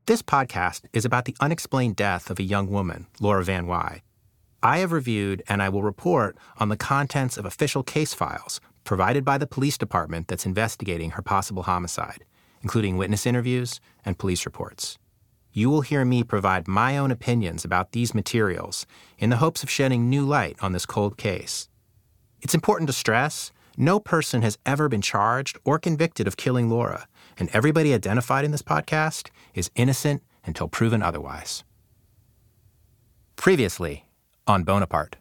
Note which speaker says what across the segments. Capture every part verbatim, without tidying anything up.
Speaker 1: This podcast is about the unexplained death of a young woman, Laura Van Wy. I have reviewed and I will report on the contents of official case files provided by the police department that's investigating her possible homicide, including witness interviews and police reports. You will hear me provide my own opinions about these materials in the hopes of shedding new light on this cold case. It's important to stress, no person has ever been charged or convicted of killing Laura, and everybody identified in this podcast is innocent until proven otherwise. Previously on Bonaparte.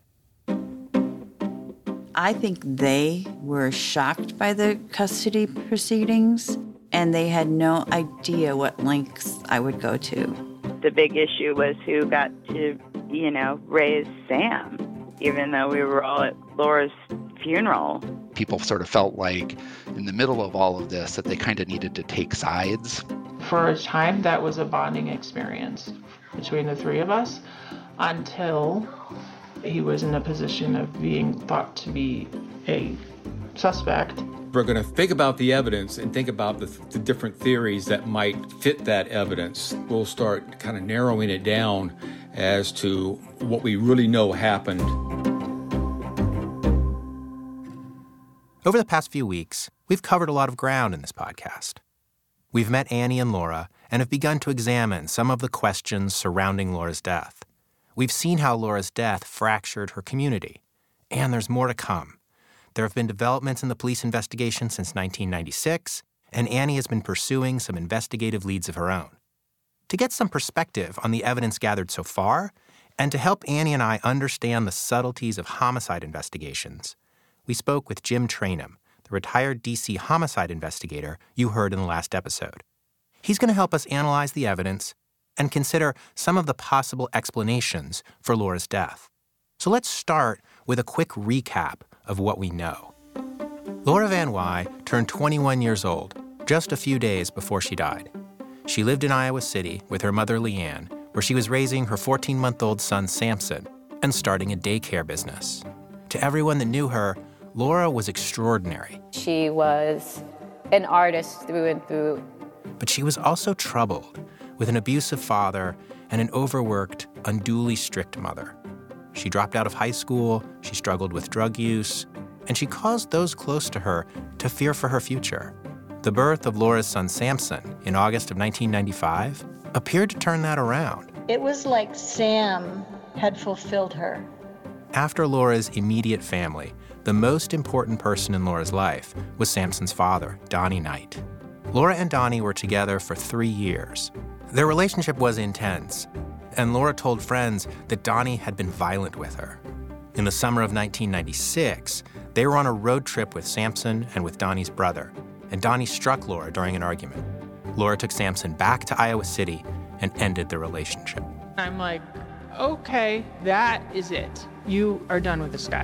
Speaker 2: I think they were shocked by the custody proceedings, and they had no idea what lengths I would go to.
Speaker 3: The big issue was who got to, you know, raise Sam, even though we were all at Laura's funeral.
Speaker 4: People sort of felt like in the middle of all of this that they kind of needed to take sides.
Speaker 5: For a time, that was a bonding experience between the three of us until he was in a position of being thought to be a suspect.
Speaker 6: We're going to think about the evidence and think about the, the different theories that might fit that evidence. We'll start kind of narrowing it down as to what we really know happened.
Speaker 1: Over the past few weeks, we've covered a lot of ground in this podcast. We've met Annie and Laura and have begun to examine some of the questions surrounding Laura's death. We've seen how Laura's death fractured her community, and there's more to come. There have been developments in the police investigation since nineteen ninety-six, and Annie has been pursuing some investigative leads of her own. To get some perspective on the evidence gathered so far, and to help Annie and I understand the subtleties of homicide investigations, we spoke with Jim Trainum, the retired D C homicide investigator you heard in the last episode. He's going to help us analyze the evidence and consider some of the possible explanations for Laura's death. So let's start with a quick recap of what we know. Laura Van Wy turned twenty-one years old, just a few days before she died. She lived in Iowa City with her mother, Leanne, where she was raising her fourteen-month-old son, Samson, and starting a daycare business. To everyone that knew her, Laura was extraordinary.
Speaker 7: She was an artist through and through.
Speaker 1: But she was also troubled with an abusive father and an overworked, unduly strict mother. She dropped out of high school, she struggled with drug use, and she caused those close to her to fear for her future. The birth of Laura's son Samson in August of nineteen ninety-five appeared to turn that around.
Speaker 8: It was like Sam had fulfilled her.
Speaker 1: After Laura's immediate family, the most important person in Laura's life was Samson's father, Donnie Knight. Laura and Donnie were together for three years. Their relationship was intense, and Laura told friends that Donnie had been violent with her. In the summer of nineteen ninety-six, they were on a road trip with Samson and with Donnie's brother, and Donnie struck Laura during an argument. Laura took Samson back to Iowa City and ended their relationship.
Speaker 5: I'm like, okay, that is it. You are done with this guy.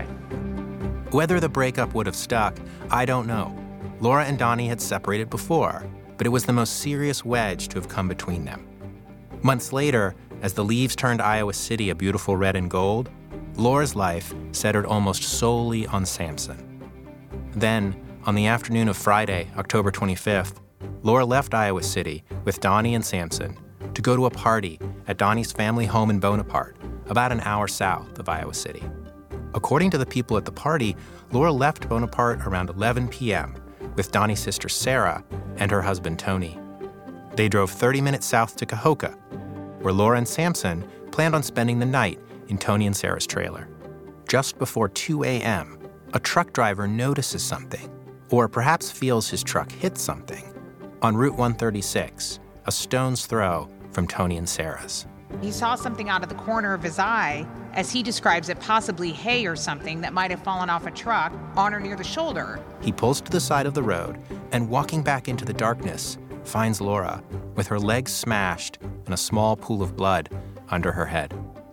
Speaker 1: Whether the breakup would have stuck, I don't know. Laura and Donnie had separated before, but it was the most serious wedge to have come between them. Months later, as the leaves turned Iowa City a beautiful red and gold, Laura's life centered almost solely on Samson. Then, on the afternoon of Friday, October twenty-fifth, Laura left Iowa City with Donnie and Samson to go to a party at Donnie's family home in Bonaparte, about an hour south of Iowa City. According to the people at the party, Laura left Bonaparte around eleven p.m. with Donnie's sister Sarah and her husband Tony. They drove thirty minutes south to Cahokia, where Laura and Samson planned on spending the night in Tony and Sarah's trailer. Just before two a.m., a truck driver notices something, or perhaps feels his truck hit something, on Route one thirty-six, a stone's throw from Tony and Sarah's.
Speaker 9: He saw something out of the corner of his eye, as he describes it, possibly hay or something that might have fallen off a truck on or near the shoulder.
Speaker 1: He pulls to the side of the road and, walking back into the darkness, finds Laura with her legs smashed and a small pool of blood under her head.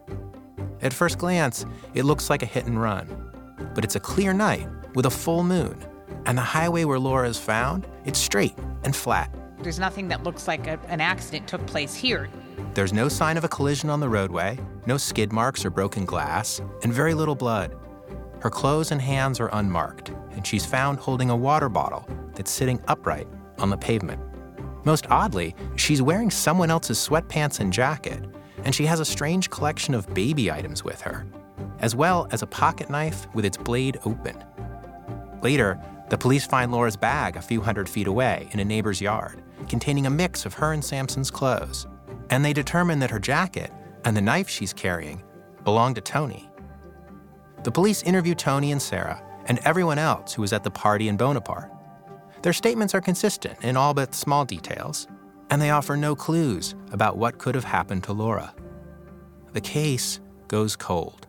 Speaker 1: At first glance, it looks like a hit and run, but it's a clear night with a full moon, and the highway where Laura is found, it's straight and flat.
Speaker 9: There's nothing that looks like a, an accident took place here.
Speaker 1: There's no sign of a collision on the roadway, no skid marks or broken glass, and very little blood. Her clothes and hands are unmarked, and she's found holding a water bottle that's sitting upright on the pavement. Most oddly, she's wearing someone else's sweatpants and jacket, and she has a strange collection of baby items with her, as well as a pocket knife with its blade open. Later, the police find Laura's bag a few hundred feet away in a neighbor's yard, containing a mix of her and Sampson's clothes, and they determine that her jacket and the knife she's carrying belong to Tony. The police interview Tony and Sarah and everyone else who was at the party in Bonaparte. Their statements are consistent in all but small details, and they offer no clues about what could have happened to Laura. The case goes cold.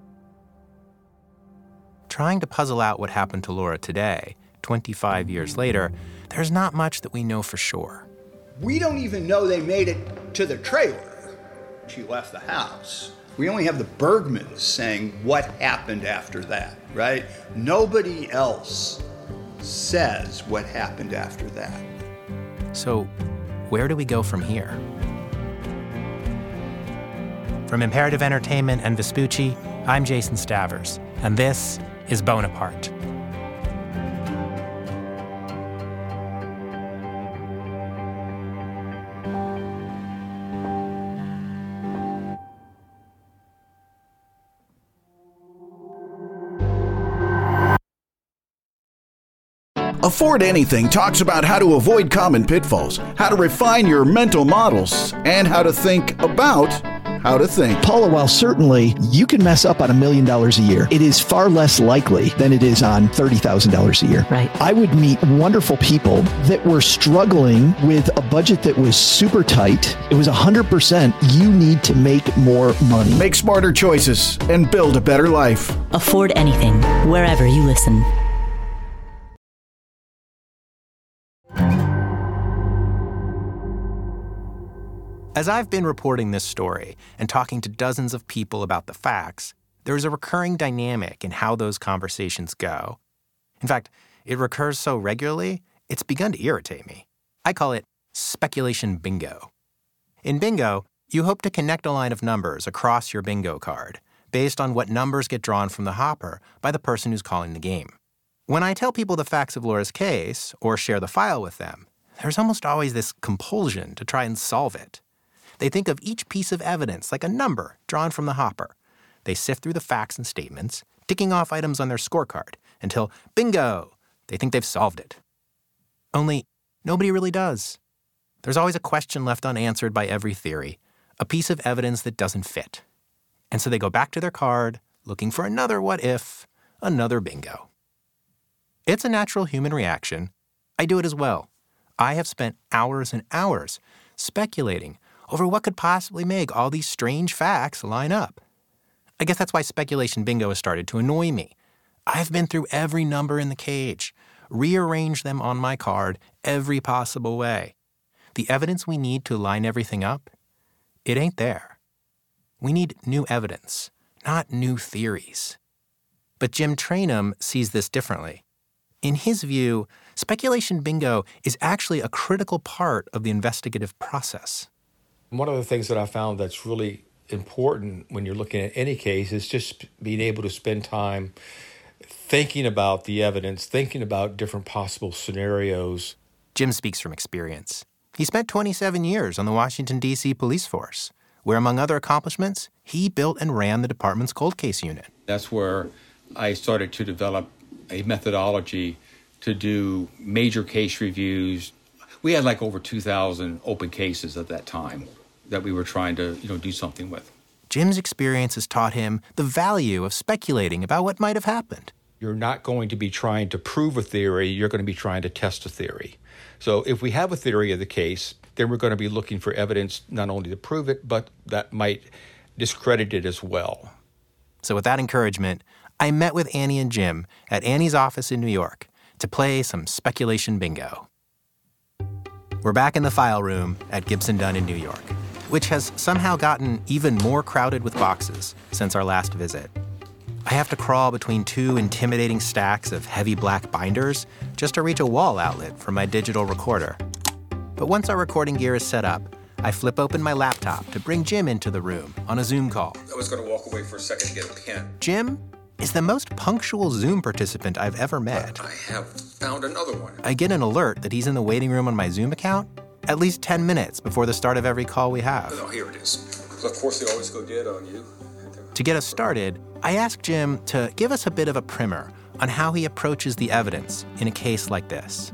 Speaker 1: Trying to puzzle out what happened to Laura today, twenty-five years later, there's not much that we know for sure.
Speaker 10: We don't even know they made it to the trailer. She left the house. We only have the Bergmans saying what happened after that, right? Nobody else says what happened after that.
Speaker 1: So, where do we go from here? From Imperative Entertainment and Vespucci, I'm Jason Stavers, and this is Bonaparte.
Speaker 11: Afford Anything talks about how to avoid common pitfalls, how to refine your mental models, and how to think about how to think.
Speaker 12: Paula, while certainly you can mess up on a million dollars a year, it is far less likely than it is on thirty thousand dollars a year.
Speaker 13: Right.
Speaker 12: I would meet wonderful people that were struggling with a budget that was super tight. It was one hundred percent you need to make more money.
Speaker 11: Make smarter choices and build a better life.
Speaker 13: Afford Anything, wherever you listen.
Speaker 1: As I've been reporting this story and talking to dozens of people about the facts, there's a recurring dynamic in how those conversations go. In fact, it recurs so regularly, it's begun to irritate me. I call it speculation bingo. In bingo, you hope to connect a line of numbers across your bingo card based on what numbers get drawn from the hopper by the person who's calling the game. When I tell people the facts of Laura's case or share the file with them, there's almost always this compulsion to try and solve it. They think of each piece of evidence like a number drawn from the hopper. They sift through the facts and statements, ticking off items on their scorecard until, bingo, they think they've solved it. Only, nobody really does. There's always a question left unanswered by every theory, a piece of evidence that doesn't fit. And so they go back to their card, looking for another what if, another bingo. It's a natural human reaction. I do it as well. I have spent hours and hours speculating over what could possibly make all these strange facts line up. I guess that's why speculation bingo has started to annoy me. I've been through every number in the cage, rearranged them on my card every possible way. The evidence we need to line everything up, it ain't there. We need new evidence, not new theories. But Jim Trainum sees this differently. In his view, speculation bingo is actually a critical part of the investigative process.
Speaker 6: One of the things that I found that's really important when you're looking at any case is just being able to spend time thinking about the evidence, thinking about different possible scenarios.
Speaker 1: Jim speaks from experience. He spent twenty-seven years on the Washington, D C police force, where, among other accomplishments, he built and ran the department's cold case unit.
Speaker 6: That's where I started to develop a methodology to do major case reviews. We had like over two thousand open cases at that time that we were trying to, you know, do something with.
Speaker 1: Jim's experience has taught him the value of speculating about what might have happened.
Speaker 6: You're not going to be trying to prove a theory, you're going to be trying to test a theory. So if we have a theory of the case, then we're going to be looking for evidence not only to prove it, but that might discredit it as well.
Speaker 1: So with that encouragement, I met with Annie and Jim at Annie's office in New York to play some speculation bingo. We're back in the file room at Gibson Dunn in New York, which has somehow gotten even more crowded with boxes since our last visit. I have to crawl between two intimidating stacks of heavy black binders just to reach a wall outlet for my digital recorder. But once our recording gear is set up, I flip open my laptop to bring Jim into the room on a Zoom call.
Speaker 6: I was going to walk away for a second to get a pen.
Speaker 1: Jim is the most punctual Zoom participant I've ever met.
Speaker 6: But I have found another one.
Speaker 1: I get an alert that he's in the waiting room on my Zoom account, at least ten minutes before the start of every call we have.
Speaker 14: Oh, here it is. Of course, they always go dead on you.
Speaker 1: To get us started, I asked Jim to give us a bit of a primer on how he approaches the evidence in a case like this.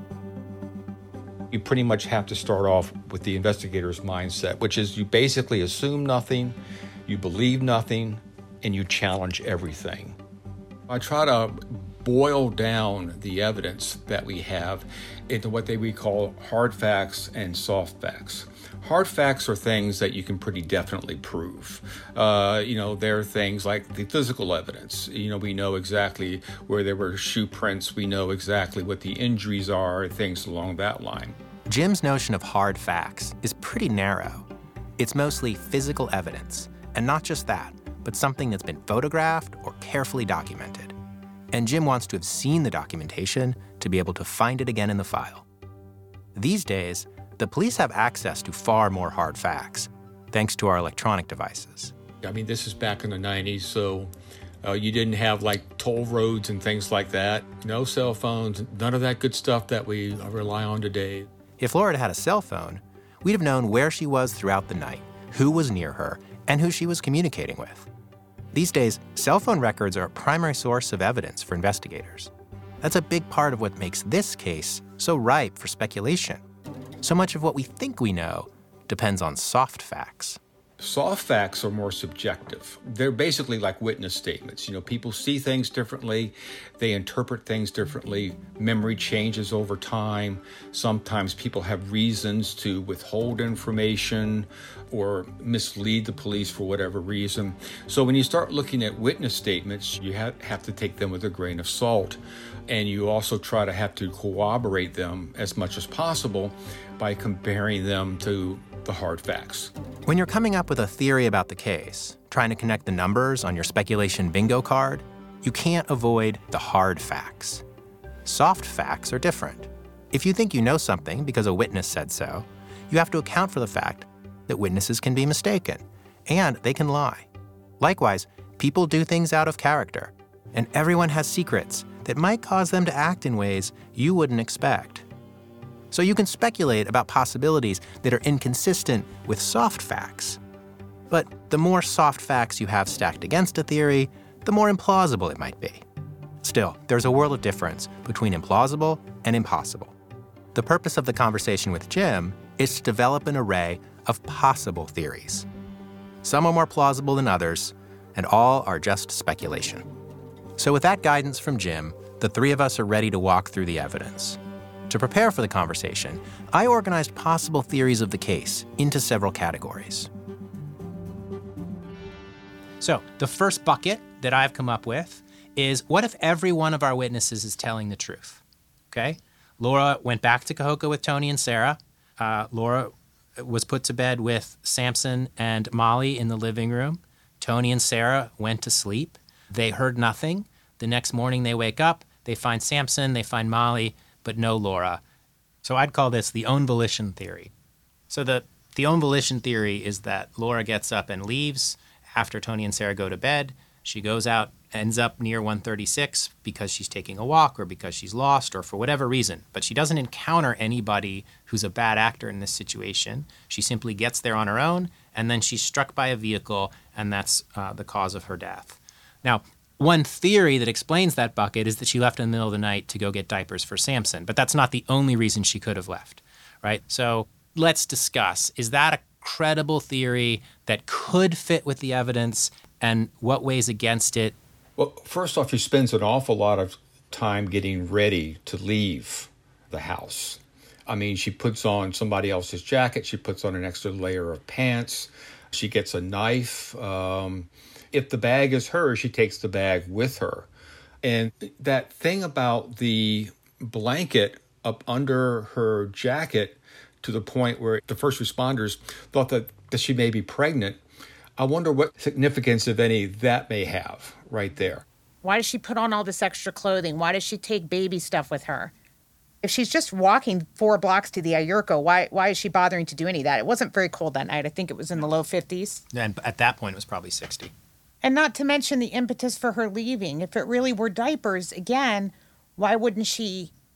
Speaker 6: You pretty much have to start off with the investigator's mindset, which is you basically assume nothing, you believe nothing, and you challenge everything. I try to boil down the evidence that we have into what they we call hard facts and soft facts. Hard facts are things that you can pretty definitely prove. Uh, you know, there are things like the physical evidence. You know, we know exactly where there were shoe prints. We know exactly what the injuries are, things along that line.
Speaker 1: Jim's notion of hard facts is pretty narrow. It's mostly physical evidence, and not just that, but something that's been photographed or carefully documented. And Jim wants to have seen the documentation to be able to find it again in the file. These days, the police have access to far more hard facts, thanks to our electronic devices.
Speaker 6: I mean, this is back in the nineties, so uh, you didn't have like toll roads and things like that. No cell phones, none of that good stuff that we rely on today.
Speaker 1: If Laura had had a cell phone, we'd have known where she was throughout the night, who was near her, and who she was communicating with. These days, cell phone records are a primary source of evidence for investigators. That's a big part of what makes this case so ripe for speculation. So much of what we think we know depends on soft facts.
Speaker 6: Soft facts are more subjective. They're basically like witness statements. You know, people see things differently. They interpret things differently. Memory changes over time. Sometimes people have reasons to withhold information or mislead the police for whatever reason. So when you start looking at witness statements, you have, have to take them with a grain of salt. And you also try to have to corroborate them as much as possible by comparing them to the hard facts.
Speaker 1: When you're coming up with a theory about the case, trying to connect the numbers on your speculation bingo card, you can't avoid the hard facts. Soft facts are different. If you think you know something because a witness said so, you have to account for the fact that witnesses can be mistaken, and they can lie. Likewise, people do things out of character, and everyone has secrets that might cause them to act in ways you wouldn't expect. So you can speculate about possibilities that are inconsistent with soft facts. But the more soft facts you have stacked against a theory, the more implausible it might be. Still, there's a world of difference between implausible and impossible. The purpose of the conversation with Jim is to develop an array of possible theories. Some are more plausible than others, and all are just speculation. So with that guidance from Jim, the three of us are ready to walk through the evidence. To prepare for the conversation, I organized possible theories of the case into several categories.
Speaker 15: So the first bucket that I've come up with is, what if every one of our witnesses is telling the truth? Okay? Laura went back to Cahokia with Tony and Sarah. Uh, Laura was put to bed with Samson and Molly in the living room. Tony and Sarah went to sleep. They heard nothing. The next morning they wake up, they find Samson, they find Molly, but no Laura. So I'd call this the own volition theory. So the, the own volition theory is that Laura gets up and leaves after Tony and Sarah go to bed. She goes out, ends up near one thirty-six because she's taking a walk or because she's lost or for whatever reason. But she doesn't encounter anybody who's a bad actor in this situation. She simply gets there on her own, and then she's struck by a vehicle, and that's uh, the cause of her death. Now, one theory that explains that bucket is that she left in the middle of the night to go get diapers for Samson, but that's not the only reason she could have left, right? So let's discuss, is that a credible theory that could fit with the evidence, and what weighs against it?
Speaker 6: Well, first off, she spends an awful lot of time getting ready to leave the house. I mean, she puts on somebody else's jacket, she puts on an extra layer of pants, she gets a knife. Um, if the bag is hers, she takes the bag with her. And that thing about the blanket up under her jacket to the point where the first responders thought that, that she may be pregnant, I wonder what significance, if any, that may have right there.
Speaker 9: Why does she put on all this extra clothing? Why does she take baby stuff with her? If she's just walking four blocks to the Ayurko, why why is she bothering to do any of that? It wasn't very cold that night. I think it was in the low fifties.
Speaker 15: And at that point, it was probably sixty.
Speaker 9: And not to mention the impetus for her leaving. If it really were diapers, again, why wouldn't she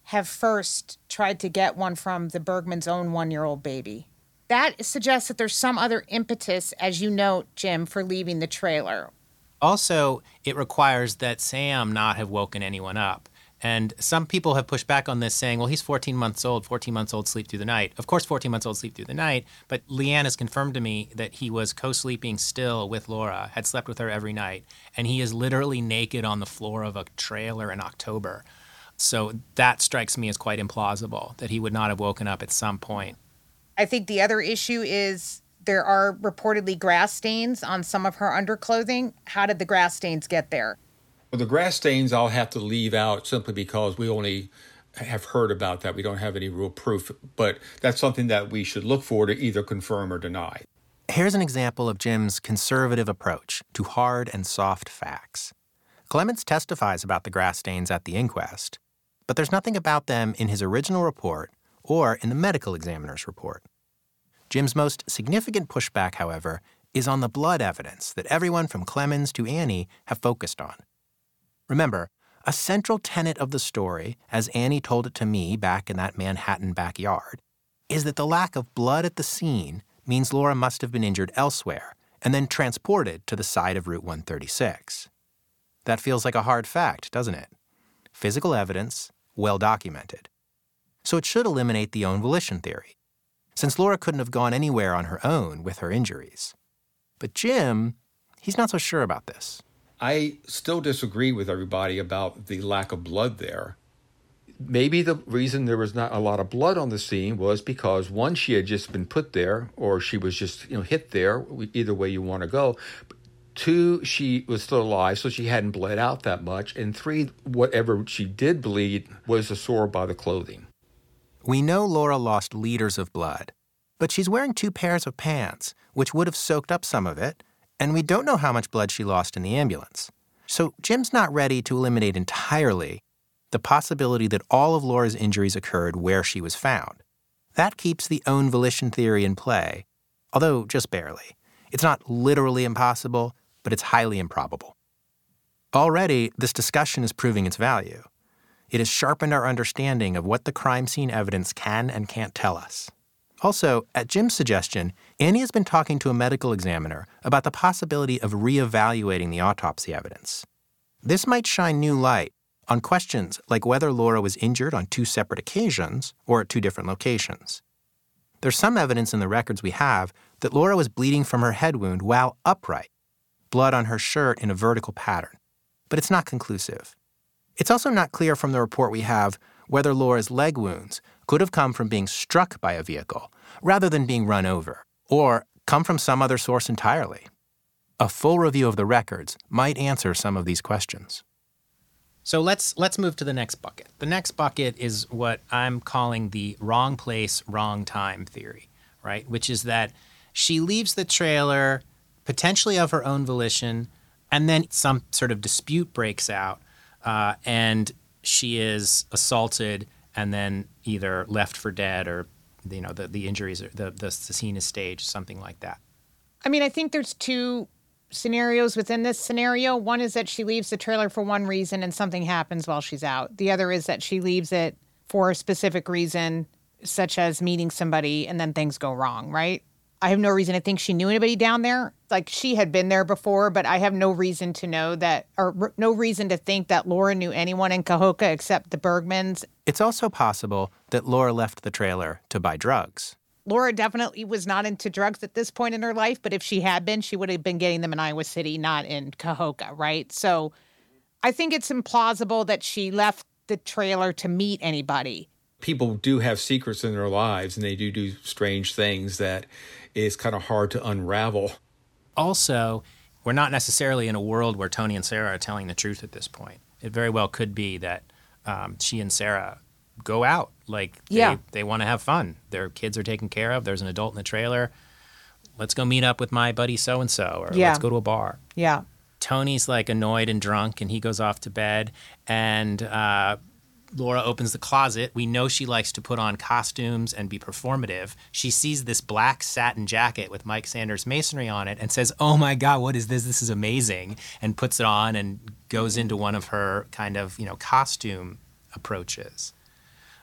Speaker 9: have first tried to get one from the Bergman's own one-year-old baby. That suggests that there's some other impetus, as you note, Jim, for leaving the trailer.
Speaker 15: Also, it requires that Sam not have woken anyone up. And some people have pushed back on this, saying, well, he's fourteen months old. fourteen months old sleep through the night. Of course, fourteen months old sleep through the night. But Leanne has confirmed to me that he was co-sleeping still with Laura, had slept with her every night. And he is literally naked on the floor of a trailer in October. So that strikes me as quite implausible, that he would not have woken up at some point.
Speaker 9: I think the other issue is there are reportedly grass stains on some of her underclothing. How did the grass stains get there?
Speaker 6: Well, the grass stains I'll have to leave out simply because we only have heard about that. We don't have any real proof, but that's something that we should look for to either confirm or deny.
Speaker 1: Here's an example of Jim's conservative approach to hard and soft facts. Clements testifies about the grass stains at the inquest, but there's nothing about them in his original report or in the medical examiner's report. Jim's most significant pushback, however, is on the blood evidence that everyone from Clemens to Annie have focused on. Remember, a central tenet of the story, as Annie told it to me back in that Manhattan backyard, is that the lack of blood at the scene means Laura must have been injured elsewhere and then transported to the side of Route one thirty-six. That feels like a hard fact, doesn't it? Physical evidence, well documented. So it should eliminate the own volition theory, since Laura couldn't have gone anywhere on her own with her injuries. But Jim, he's not so sure about this.
Speaker 6: I still disagree with everybody about the lack of blood there. Maybe the reason there was not a lot of blood on the scene was because, one, she had just been put there, or she was just, you know, hit there, either way you want to go. Two, she was still alive, so she hadn't bled out that much. And three, whatever she did bleed was a sore by the clothing.
Speaker 1: We know Laura lost liters of blood, but she's wearing two pairs of pants, which would have soaked up some of it, and we don't know how much blood she lost in the ambulance. So Jim's not ready to eliminate entirely the possibility that all of Laura's injuries occurred where she was found. That keeps the own volition theory in play, although just barely. It's not literally impossible, but it's highly improbable. Already, this discussion is proving its value. It has sharpened our understanding of what the crime scene evidence can and can't tell us. Also, at Jim's suggestion, Annie has been talking to a medical examiner about the possibility of reevaluating the autopsy evidence. This might shine new light on questions like whether Laura was injured on two separate occasions or at two different locations. There's some evidence in the records we have that Laura was bleeding from her head wound while upright, blood on her shirt in a vertical pattern, but it's not conclusive. It's also not clear from the report we have whether Laura's leg wounds could have come from being struck by a vehicle rather than being run over, or come from some other source entirely. A full review of the records might answer some of these questions.
Speaker 15: So let's let's move to the next bucket. The next bucket is what I'm calling the wrong place, wrong time theory, right? Which is that she leaves the trailer potentially of her own volition, and then some sort of dispute breaks out, uh, and she is assaulted and then either left for dead or, you know, the, the injuries, the, the, the scene is staged, something like that.
Speaker 9: I mean, I think there's two scenarios within this scenario. One is that she leaves the trailer for one reason and something happens while she's out. The other is that she leaves it for a specific reason, such as meeting somebody, and then things go wrong, right? I have no reason to think she knew anybody down there. Like, she had been there before, but I have no reason to know that, or r- no reason to think that Laura knew anyone in Cahokia except the Bergmans.
Speaker 1: It's also possible that Laura left the trailer to buy drugs.
Speaker 9: Laura definitely was not into drugs at this point in her life, but if she had been, she would have been getting them in Iowa City, not in Cahokia, right? So I think it's implausible that she left the trailer to meet anybody.
Speaker 6: People do have secrets in their lives, and they do do strange things that is kind of hard to unravel.
Speaker 15: Also, we're not necessarily in a world where Tony and Sarah are telling the truth at this point. It very well could be that um, she and Sarah go out. Like, they,
Speaker 9: yeah.
Speaker 15: they want to have fun. Their kids are taken care of. There's an adult in the trailer. Let's go meet up with my buddy so-and-so, or
Speaker 9: yeah.
Speaker 15: let's go to a bar.
Speaker 9: Yeah.
Speaker 15: Tony's, like, annoyed and drunk, and he goes off to bed, and uh, Laura opens the closet. We know she likes to put on costumes and be performative. She sees this black satin jacket with Mike Sanders masonry on it and says, "Oh my God, what is this? This is amazing," and puts it on and goes into one of her kind of, you know, costume approaches.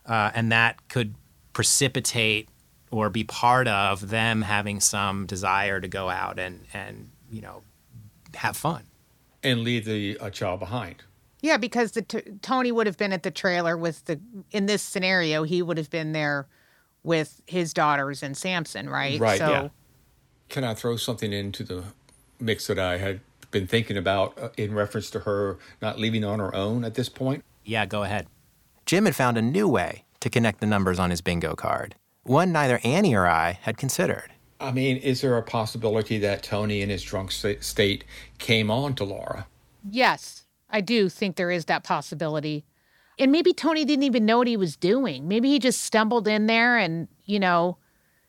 Speaker 15: uh, and that could precipitate or be part of them having some desire to go out and, and you know, have fun.
Speaker 6: And leave the uh, child behind.
Speaker 9: Yeah, because the t- Tony would have been at the trailer with the, in this scenario, he would have been there with his daughters and Samson, right?
Speaker 6: Right,
Speaker 9: so,
Speaker 6: yeah. Can I throw something into the mix that I had been thinking about uh, in reference to her not leaving on her own at this point?
Speaker 15: Yeah, go ahead.
Speaker 1: Jim had found a new way to connect the numbers on his bingo card, one neither Annie or I had considered.
Speaker 6: I mean, is there a possibility that Tony in his drunk state came on to Laura?
Speaker 9: Yes, I do think there is that possibility. And maybe Tony didn't even know what he was doing. Maybe he just stumbled in there and, you know,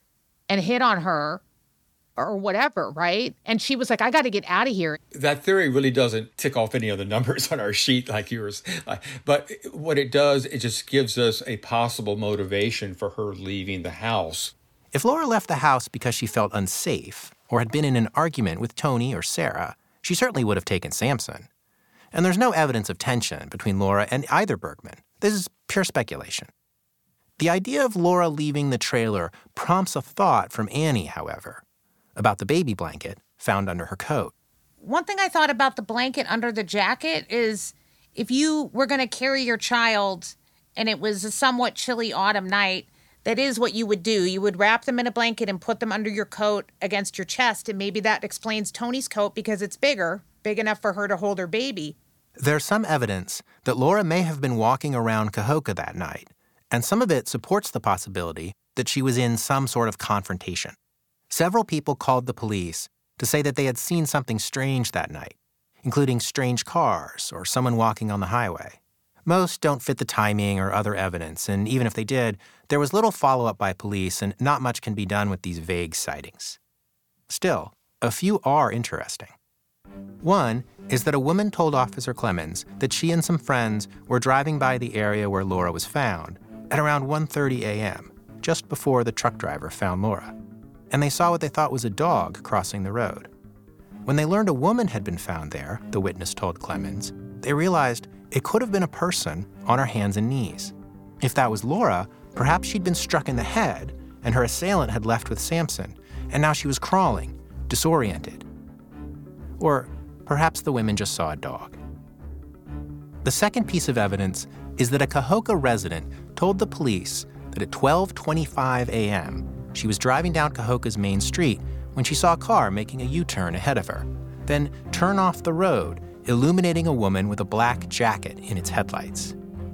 Speaker 9: and hit on her or whatever, right? And she was like, I got to get out of here.
Speaker 6: That theory really doesn't tick off any of the numbers on our sheet like yours. But what it does, it just gives us a possible motivation for her leaving the house.
Speaker 1: If Laura left the house because she felt unsafe or had been in an argument with Tony or Sarah, she certainly would have taken Samson. And there's no evidence of tension between Laura and either Bergman. This is pure speculation. The idea of Laura leaving the trailer prompts a thought from Annie, however, about the baby blanket found under her coat.
Speaker 9: One thing I thought about the blanket under the jacket is if you were going to carry your child and it was a somewhat chilly autumn night, that is what you would do. You would wrap them in a blanket and put them under your coat against your chest, and maybe that explains Tony's coat because it's bigger, big enough for her to hold her baby.
Speaker 1: There's some evidence that Laura may have been walking around Cahokia that night, and some of it supports the possibility that she was in some sort of confrontation. Several people called the police to say that they had seen something strange that night, including strange cars or someone walking on the highway. Most don't fit the timing or other evidence, and even if they did, there was little follow-up by police and not much can be done with these vague sightings. Still, a few are interesting. One is that a woman told Officer Clemens that she and some friends were driving by the area where Laura was found at around one thirty a.m., just before the truck driver found Laura, and they saw what they thought was a dog crossing the road. When they learned a woman had been found there, the witness told Clemens, they realized it could have been a person on her hands and knees. If that was Laura, perhaps she'd been struck in the head and her assailant had left with Samson, and now she was crawling, disoriented. Or perhaps the women just saw a dog. The second piece of evidence is that a Cahokia resident told the police that at twelve twenty-five a.m., she was driving down Cahokia's main street when she saw a car making a U-turn ahead of her, then turn off the road, illuminating a woman with a black jacket in its headlights.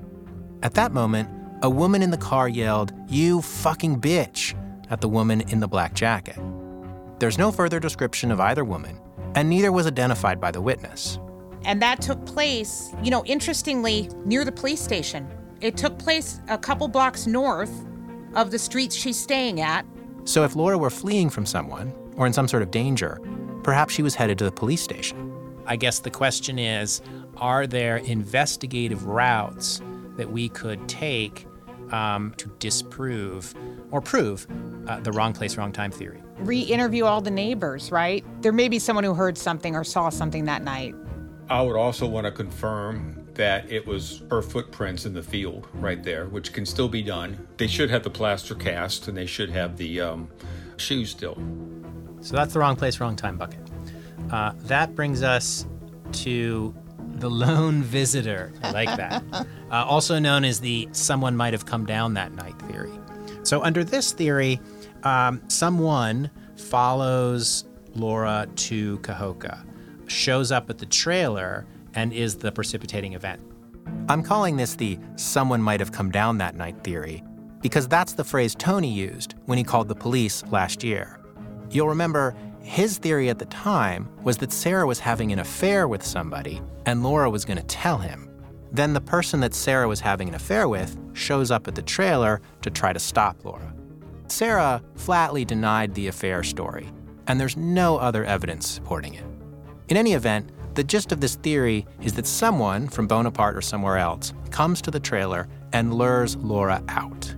Speaker 1: At that moment, a woman in the car yelled, "You fucking bitch," at the woman in the black jacket. There's no further description of either woman, and neither was identified by the witness.
Speaker 9: And that took place, you know, interestingly, near the police station. It took place a couple blocks north of the streets she's staying at.
Speaker 1: So if Laura were fleeing from someone, or in some sort of danger, perhaps she was headed to the police station.
Speaker 15: I guess the question is, are there investigative routes that we could take um, to disprove or prove uh, the wrong place, wrong time theory?
Speaker 9: Re-interview all the neighbors, right? There may be someone who heard something or saw something that night.
Speaker 6: I would also want to confirm that it was her footprints in the field right there, which can still be done. They should have the plaster cast and they should have the um, shoes still.
Speaker 15: So that's the wrong place, wrong time bucket. Uh, that brings us to the lone visitor. I like that. uh, also known as the someone might have come down that night theory. So under this theory, um, someone follows Laura to Cahokia, shows up at the trailer, and is the precipitating event.
Speaker 1: I'm calling this the someone might have come down that night theory because that's the phrase Tony used when he called the police last year. You'll remember his theory at the time was that Sarah was having an affair with somebody and Laura was going to tell him. Then the person that Sarah was having an affair with shows up at the trailer to try to stop Laura. Sarah flatly denied the affair story, and there's no other evidence supporting it. In any event, the gist of this theory is that someone from Bonaparte or somewhere else comes to the trailer and lures Laura out.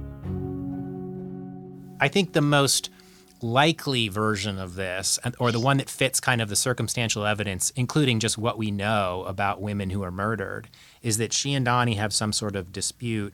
Speaker 15: I think the most likely version of this, or the one that fits kind of the circumstantial evidence, including just what we know about women who are murdered, is that she and Donnie have some sort of dispute,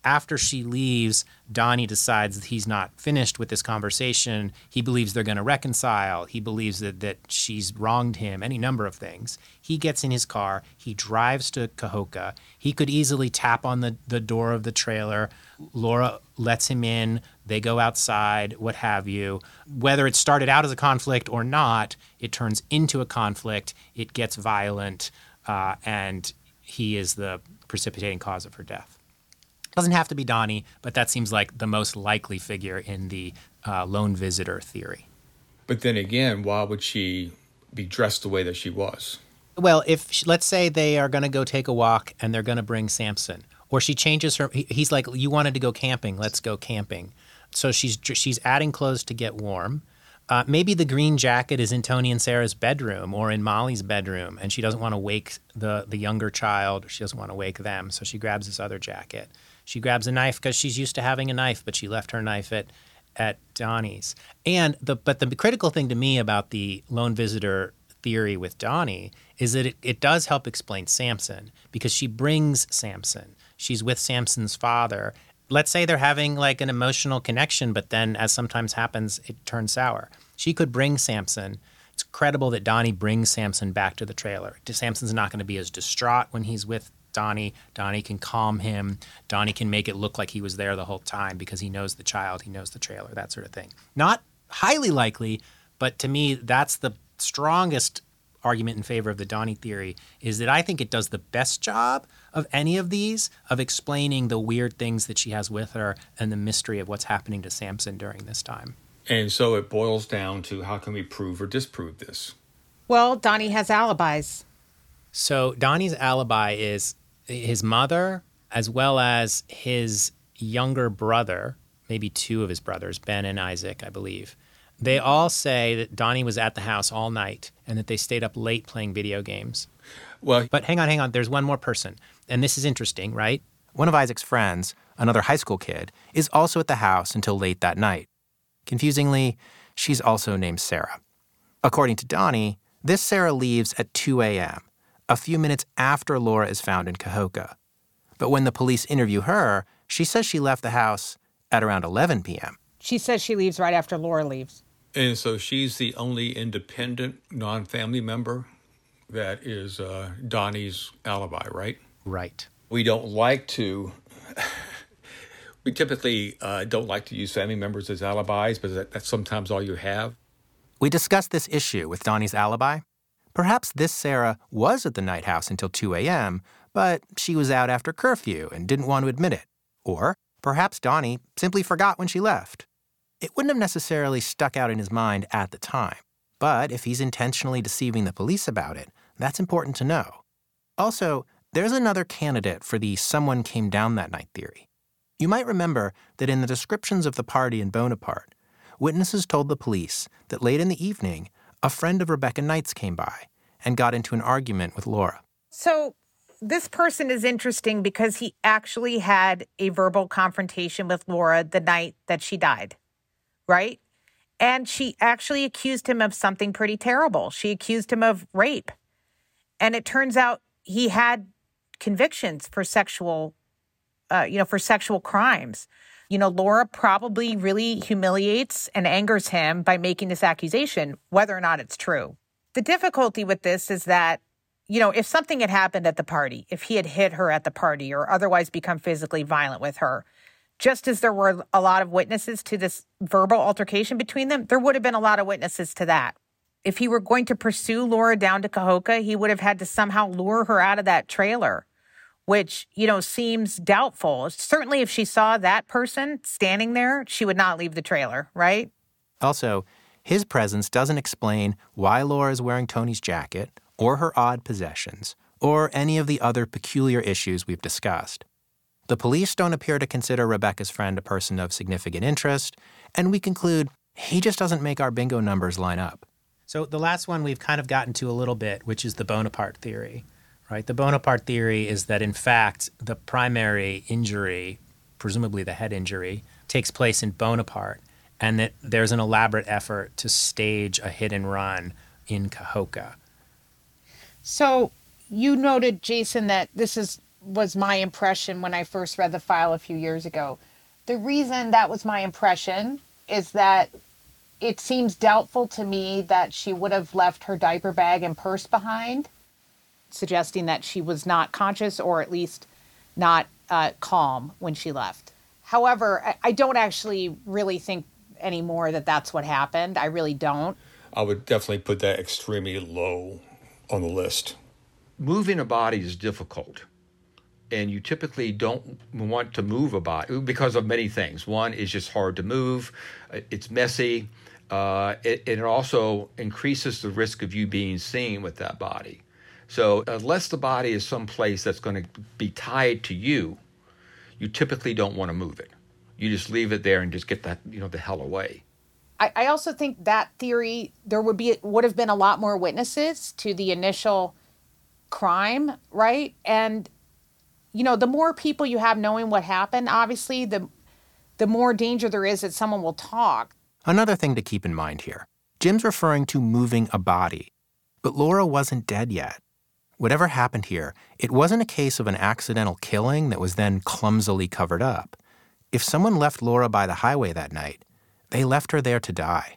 Speaker 15: After she leaves, Donnie decides that he's not finished with this conversation. He believes they're going to reconcile. He believes that, that she's wronged him, any number of things. He gets in his car. He drives to Kahoka. He could easily tap on the, the door of the trailer. Laura lets him in. They go outside, what have you. Whether it started out as a conflict or not, it turns into a conflict. It gets violent, uh, and he is the precipitating cause of her death. Doesn't have to be Donnie, but that seems like the most likely figure in the uh, lone visitor theory.
Speaker 6: But then again, why would she be dressed the way that she was?
Speaker 15: Well, if she, let's say they are going to go take a walk and they're going to bring Samson, or she changes her. He, he's like, "You wanted to go camping. Let's go camping." So she's she's adding clothes to get warm. Uh, maybe the green jacket is in Tony and Sarah's bedroom or in Molly's bedroom, and she doesn't want to wake the the younger child. She doesn't want to wake them, so she grabs this other jacket. She grabs a knife because she's used to having a knife, but she left her knife at at Donnie's. And the but the critical thing to me about the lone visitor theory with Donnie is that it, it does help explain Samson, because she brings Samson. She's with Samson's father. Let's say they're having like an emotional connection, but then, as sometimes happens, it turns sour. She could bring Samson. It's credible that Donnie brings Samson back to the trailer. Samson's not going to be as distraught when he's with Donnie. Donnie can calm him. Donnie can make it look like he was there the whole time because he knows the child, he knows the trailer, that sort of thing. Not highly likely, but to me, that's the strongest argument in favor of the Donnie theory, is that I think it does the best job of any of these of explaining the weird things that she has with her and the mystery of what's happening to Samson during this time.
Speaker 6: And so it boils down to, how can we prove or disprove this?
Speaker 9: Well, Donnie has alibis.
Speaker 15: So Donnie's alibi is his mother, as well as his younger brother, maybe two of his brothers, Ben and Isaac, I believe. They all say that Donnie was at the house all night and that they stayed up late playing video games.
Speaker 6: Well,
Speaker 15: but hang on, hang on. There's one more person. And this is interesting, right?
Speaker 1: One of Isaac's friends, another high school kid, is also at the house until late that night. Confusingly, she's also named Sarah. According to Donnie, this Sarah leaves at two a.m., a few minutes after Laura is found in Kahoka. But when the police interview her, she says she left the house at around eleven p.m.
Speaker 9: She says she leaves right after Laura leaves.
Speaker 6: And so she's the only independent non-family member that is uh, Donnie's alibi, right?
Speaker 15: Right.
Speaker 6: We don't like to... we typically uh, don't like to use family members as alibis, but that, that's sometimes all you have.
Speaker 1: We discussed this issue with Donnie's alibi. Perhaps this Sarah was at the Knight house until two a.m., but she was out after curfew and didn't want to admit it. Or perhaps Donnie simply forgot when she left. It wouldn't have necessarily stuck out in his mind at the time, but if he's intentionally deceiving the police about it, that's important to know. Also, there's another candidate for the someone came down that night theory. You might remember that in the descriptions of the party in Bonaparte, witnesses told the police that late in the evening, a friend of Rebecca Knight's came by and got into an argument with Laura.
Speaker 9: So this person is interesting because he actually had a verbal confrontation with Laura the night that she died, right? And she actually accused him of something pretty terrible. She accused him of rape. And it turns out he had convictions for sexual, uh, you know, for sexual crimes. You know, Laura probably really humiliates and angers him by making this accusation, whether or not it's true. The difficulty with this is that, you know, if something had happened at the party, if he had hit her at the party or otherwise become physically violent with her, just as there were a lot of witnesses to this verbal altercation between them, there would have been a lot of witnesses to that. If he were going to pursue Laura down to Kahoka, he would have had to somehow lure her out of that trailer, which, you know, seems doubtful. Certainly if she saw that person standing there, she would not leave the trailer, right?
Speaker 1: Also, his presence doesn't explain why Laura is wearing Tony's jacket or her odd possessions or any of the other peculiar issues we've discussed. The police don't appear to consider Rebecca's friend a person of significant interest, and we conclude he just doesn't make our bingo numbers line up.
Speaker 15: So the last one we've kind of gotten to a little bit, which is the Bonaparte theory, right? The Bonaparte theory is that, in fact, the primary injury, presumably the head injury, takes place in Bonaparte, and that there's an elaborate effort to stage a hit and run in Kahoka.
Speaker 9: So you noted, Jason, that this is was my impression when I first read the file a few years ago. The reason that was my impression is that it seems doubtful to me that she would have left her diaper bag and purse behind, suggesting that she was not conscious or at least not uh, calm when she left. However, I, I don't actually really think anymore that that's what happened. I really don't.
Speaker 6: I would definitely put that extremely low on the list. Moving a body is difficult, and you typically don't want to move a body because of many things. One is just hard to move, it's messy, uh, it, it also increases the risk of you being seen with that body. So unless the body is someplace that's going to be tied to you, you typically don't want to move it. You just leave it there and just get that, you know, the hell away.
Speaker 9: I, I also think that theory, there would be would have been a lot more witnesses to the initial crime, right? And, you know, the more people you have knowing what happened, obviously, the the more danger there is that someone will talk.
Speaker 1: Another thing to keep in mind here, Jim's referring to moving a body, but Laura wasn't dead yet. Whatever happened here, it wasn't a case of an accidental killing that was then clumsily covered up. If someone left Laura by the highway that night, they left her there to die.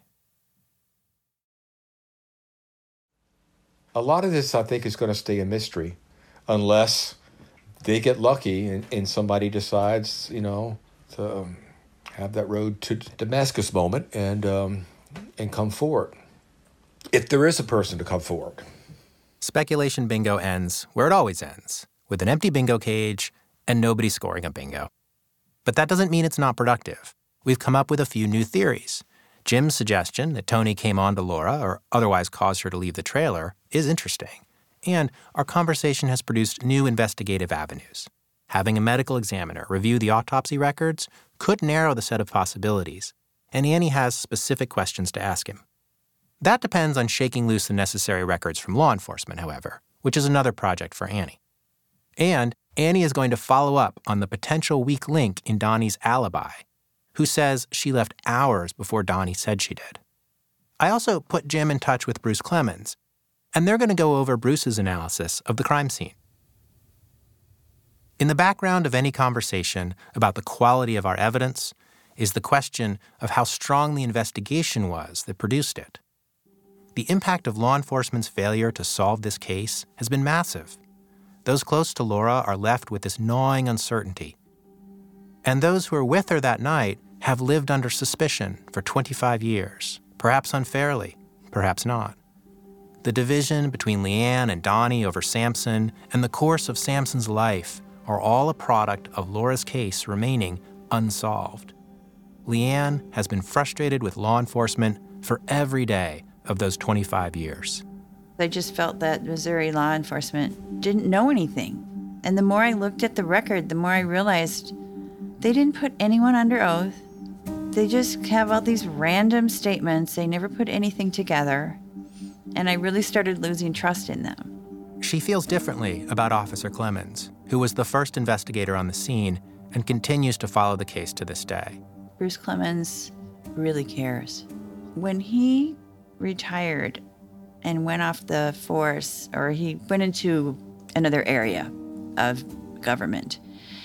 Speaker 6: A lot of this, I think, is going to stay a mystery unless they get lucky and, and somebody decides, you know, to um, have that road to Damascus moment and um, and come forward. If there is a person to come forward.
Speaker 1: Speculation bingo ends where it always ends, with an empty bingo cage and nobody scoring a bingo. But that doesn't mean it's not productive. We've come up with a few new theories. Jim's suggestion that Tony came on to Laura or otherwise caused her to leave the trailer is interesting. And our conversation has produced new investigative avenues. Having a medical examiner review the autopsy records could narrow the set of possibilities, and Annie has specific questions to ask him. That depends on shaking loose the necessary records from law enforcement, however, which is another project for Annie. And Annie is going to follow up on the potential weak link in Donnie's alibi, who says she left hours before Donnie said she did. I also put Jim in touch with Bruce Clemens, and they're going to go over Bruce's analysis of the crime scene. In the background of any conversation about the quality of our evidence is the question of how strong the investigation was that produced it. The impact of law enforcement's failure to solve this case has been massive. Those close to Laura are left with this gnawing uncertainty. And those who were with her that night have lived under suspicion for twenty-five years, perhaps unfairly, perhaps not. The division between Leanne and Donnie over Samson and the course of Samson's life are all a product of Laura's case remaining unsolved. Leanne has been frustrated with law enforcement for every day of those twenty-five years.
Speaker 2: I just felt that Missouri law enforcement didn't know anything. And the more I looked at the record, the more I realized they didn't put anyone under oath. They just have all these random statements. They never put anything together. And I really started losing trust in them.
Speaker 1: She feels differently about Officer Clemens, who was the first investigator on the scene and continues to follow the case to this day.
Speaker 2: Bruce Clemens really cares. When he retired and went off the force, or he went into another area of government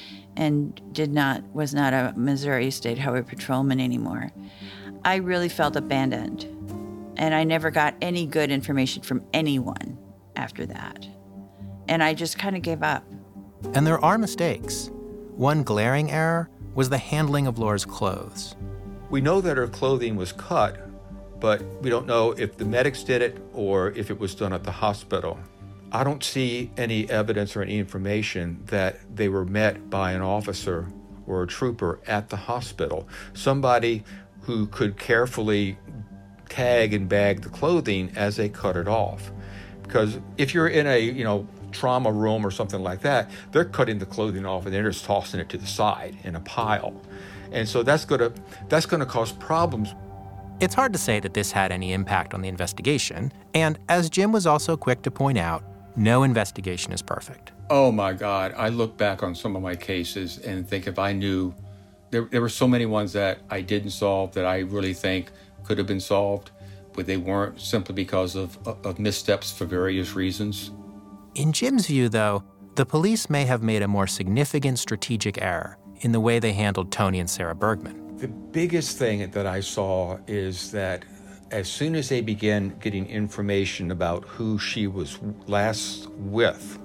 Speaker 2: and did not, was not a Missouri State Highway Patrolman anymore, I really felt abandoned. And I never got any good information from anyone after that. And I just kind of gave up.
Speaker 1: And there are mistakes. One glaring error was the handling of Laura's clothes.
Speaker 6: We know that her clothing was cut, but we don't know if the medics did it or if it was done at the hospital. I don't see any evidence or any information that they were met by an officer or a trooper at the hospital, somebody who could carefully tag and bag the clothing as they cut it off. Because if you're in a, you know, trauma room or something like that, they're cutting the clothing off and they're just tossing it to the side in a pile. And so that's gonna that's gonna cause problems.
Speaker 1: It's hard to say that this had any impact on the investigation, and as Jim was also quick to point out, no investigation is perfect.
Speaker 6: Oh my God, I look back on some of my cases and think if I knew, there, there were so many ones that I didn't solve that I really think could have been solved, but they weren't simply because of, of missteps for various reasons.
Speaker 1: In Jim's view, though, the police may have made a more significant strategic error in the way they handled Tony and Sarah Bergman.
Speaker 6: The biggest thing that I saw is that as soon as they began getting information about who she was last with,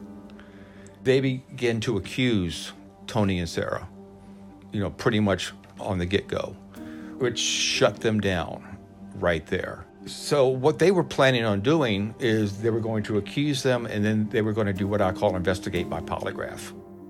Speaker 6: they began to accuse Tony and Sarah, you know, pretty much on the get-go, which shut them down right there. So what they were planning on doing is they were going to accuse them, and then they were going to do what I call investigate by polygraph.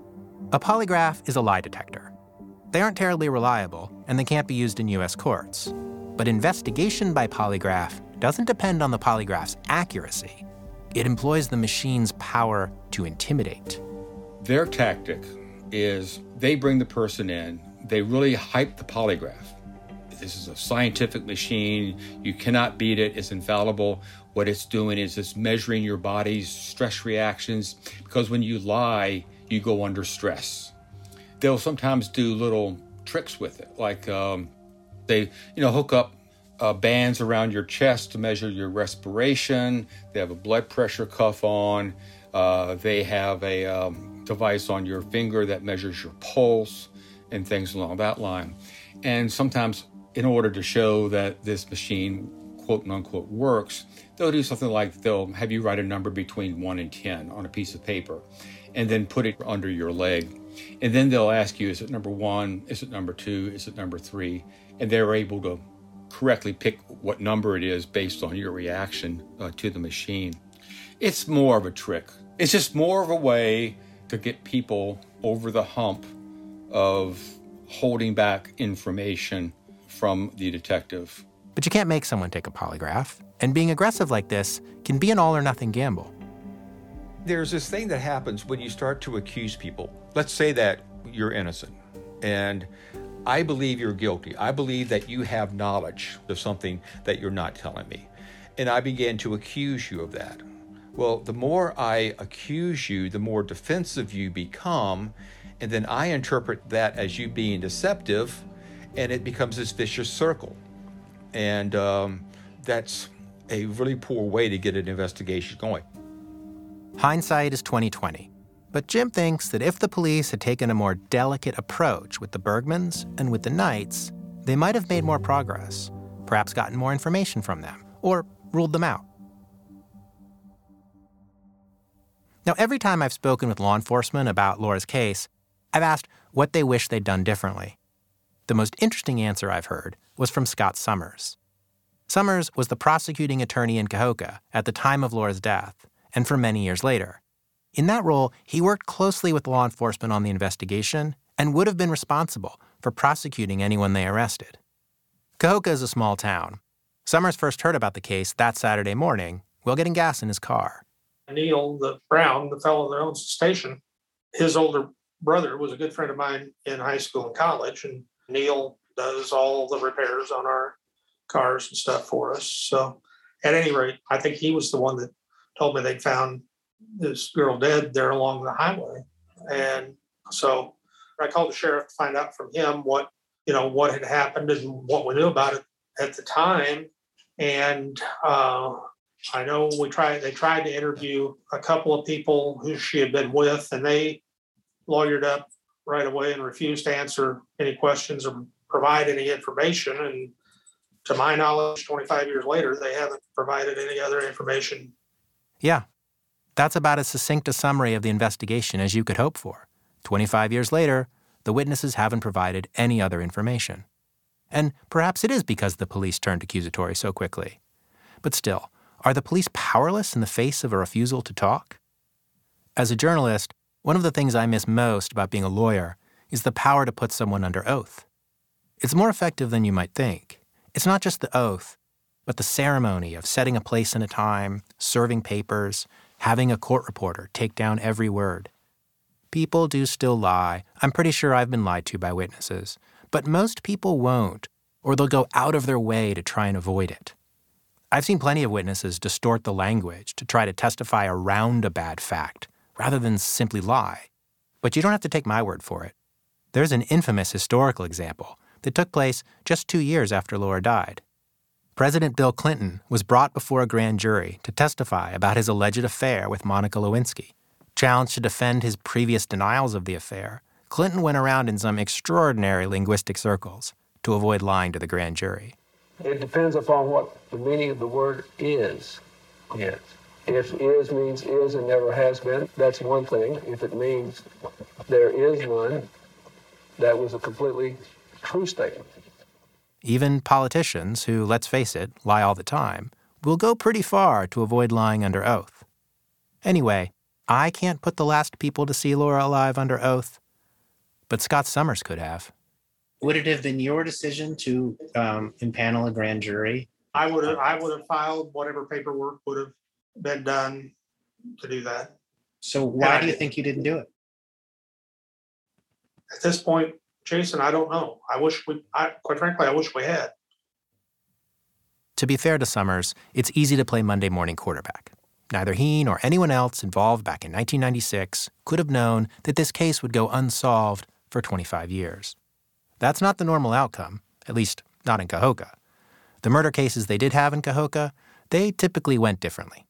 Speaker 1: A polygraph is a lie detector. They aren't terribly reliable, and they can't be used in U S courts. But investigation by polygraph doesn't depend on the polygraph's accuracy. It employs the machine's power to intimidate.
Speaker 6: Their tactic is they bring the person in, they really hype the polygraph. This is a scientific machine. You cannot beat it. It's infallible. What it's doing is it's measuring your body's stress reactions, because when you lie, you go under stress. They'll sometimes do little tricks with it, like um, they, you know, hook up uh, bands around your chest to measure your respiration. They have a blood pressure cuff on. Uh, they have a um, device on your finger that measures your pulse and things along that line. And sometimes, in order to show that this machine, quote unquote, works, they'll do something like they'll have you write a number between one and ten on a piece of paper and then put it under your leg. And then they'll ask you, is it number one? Is it number two? Is it number three? And they're able to correctly pick what number it is based on your reaction uh, to the machine. It's more of a trick. It's just more of a way to get people over the hump of holding back information from the detective.
Speaker 1: But you can't make someone take a polygraph, and being aggressive like this can be an all-or-nothing gamble.
Speaker 6: There's this thing that happens when you start to accuse people. Let's say that you're innocent, and I believe you're guilty. I believe that you have knowledge of something that you're not telling me, and I begin to accuse you of that. Well, the more I accuse you, the more defensive you become, and then I interpret that as you being deceptive, and it becomes this vicious circle. And um, that's a really poor way to get an investigation going.
Speaker 1: Hindsight is twenty twenty. But Jim thinks that if the police had taken a more delicate approach with the Bergmans and with the Knights, they might have made more progress, perhaps gotten more information from them, or ruled them out. Now, every time I've spoken with law enforcement about Laura's case, I've asked what they wish they'd done differently. The most interesting answer I've heard was from Scott Summers. Summers was the prosecuting attorney in Cahokia at the time of Laura's death, and for many years later. In that role, he worked closely with law enforcement on the investigation and would have been responsible for prosecuting anyone they arrested. Cahokia is a small town. Summers first heard about the case that Saturday morning while getting gas in his car.
Speaker 16: Neil the Brown, the fellow that owns the station, his older brother was a good friend of mine in high school and college, and Neil does all the repairs on our cars and stuff for us. So at any rate, I think he was the one that told me they found this girl dead there along the highway. And so I called the sheriff to find out from him what, you know, what had happened and what we knew about it at the time. And uh, I know we tried, they tried to interview a couple of people who she had been with, and they lawyered up right away and refused to answer any questions or provide any information. And to my knowledge, twenty-five years later, they haven't provided any other information.
Speaker 1: Yeah, that's about as succinct a summary of the investigation as you could hope for. twenty-five years later, the witnesses haven't provided any other information. And perhaps it is because the police turned accusatory so quickly. But still, are the police powerless in the face of a refusal to talk? As a journalist, one of the things I miss most about being a lawyer is the power to put someone under oath. It's more effective than you might think. It's not just the oath, but the ceremony of setting a place and a time, serving papers, having a court reporter take down every word. People do still lie. I'm pretty sure I've been lied to by witnesses. But most people won't, or they'll go out of their way to try and avoid it. I've seen plenty of witnesses distort the language to try to testify around a bad fact, rather than simply lie. But you don't have to take my word for it. There's an infamous historical example that took place just two years after Laura died. President Bill Clinton was brought before a grand jury to testify about his alleged affair with Monica Lewinsky. Challenged to defend his previous denials of the affair, Clinton went around in some extraordinary linguistic circles to avoid lying to the grand jury.
Speaker 17: It depends upon what the meaning of the word is. Yes. If is means is and never has been, that's one thing. If it means there is none, that was a completely true statement.
Speaker 1: Even politicians who, let's face it, lie all the time, will go pretty far to avoid lying under oath. Anyway, I can't put the last people to see Laura alive under oath, but Scott Summers could have.
Speaker 18: Would it have been your decision to um, impanel a grand jury?
Speaker 16: I would have, I would have filed whatever paperwork would have been done to do that.
Speaker 18: So why do you think you didn't do it?
Speaker 16: At this point, Jason, I don't know. I wish we, I, quite frankly, I wish we had.
Speaker 1: To be fair to Summers, it's easy to play Monday morning quarterback. Neither he nor anyone else involved back in nineteen ninety-six could have known that this case would go unsolved for twenty-five years. That's not the normal outcome, at least not in Cahokia. The murder cases they did have in Cahokia, they typically went differently.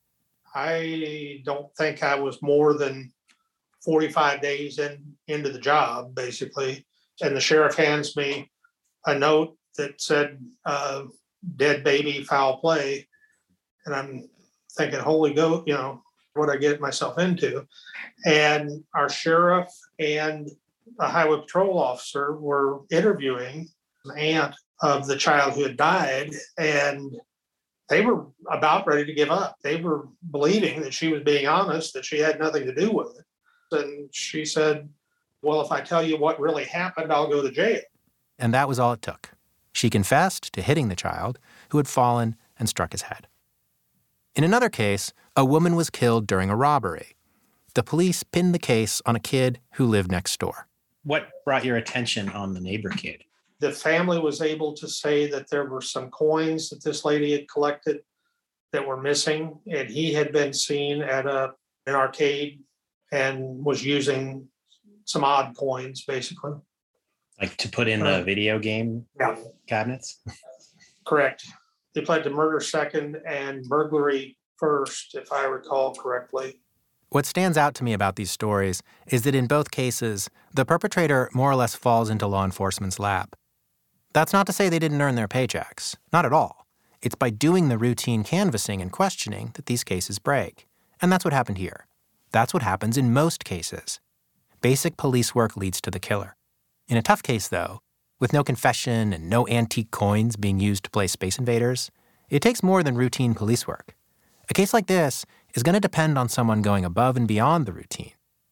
Speaker 16: I don't think I was more than forty-five days in into the job, basically. And the sheriff hands me a note that said, uh, dead baby, foul play. And I'm thinking, holy goat, you know, what I get myself into. And our sheriff and a highway patrol officer were interviewing an aunt of the child who had died, and they were about ready to give up. They were believing that she was being honest, that she had nothing to do with it. And she said, well, if I tell you what really happened, I'll go to jail.
Speaker 1: And that was all it took. She confessed to hitting the child, who had fallen and struck his head. In another case, a woman was killed during a robbery. The police pinned the case on a kid who lived next door.
Speaker 18: What brought your attention on the neighbor kid?
Speaker 16: The family was able to say that there were some coins that this lady had collected that were missing, and he had been seen at a, an arcade and was using some odd coins, basically.
Speaker 18: Like to put in the uh, video game
Speaker 16: yeah.
Speaker 18: cabinets?
Speaker 16: Correct. They pled to murder second and burglary first, if I recall correctly.
Speaker 1: What stands out to me about these stories is that in both cases, the perpetrator more or less falls into law enforcement's lap. That's not to say they didn't earn their paychecks. Not at all. It's by doing the routine canvassing and questioning that these cases break. And that's what happened here. That's what happens in most cases. Basic police work leads to the killer. In a tough case, though, with no confession and no antique coins being used to play Space Invaders, it takes more than routine police work. A case like this is going to depend on someone going above and beyond the routine.